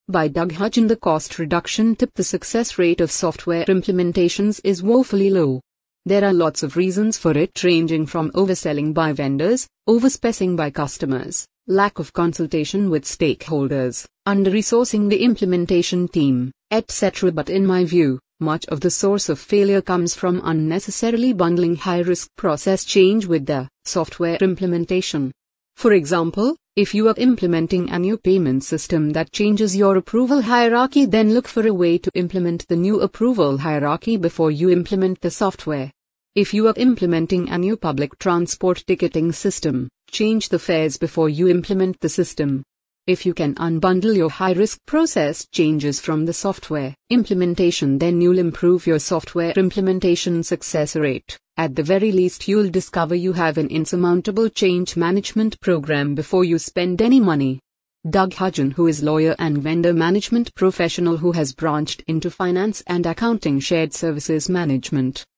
By Doug Hudgen. The cost reduction tip: the success rate of software implementations is woefully low. There are lots of reasons for it, ranging from overselling by vendors, overspecing by customers, lack of consultation with stakeholders, under-resourcing the implementation team, etc. But in my view, much of the source of failure comes from unnecessarily bundling high-risk process change with the software implementation. For example, if you are implementing a new payment system that changes your approval hierarchy, then look for a way to implement the new approval hierarchy before you implement the software. If you are implementing a new public transport ticketing system, change the fares before you implement the system. If you can unbundle your high-risk process changes from the software implementation, then you'll improve your software implementation success rate. At the very least, you'll discover you have an insurmountable change management program before you spend any money. Doug Hudgen, who is lawyer and vendor management professional who has branched into finance and accounting shared services management.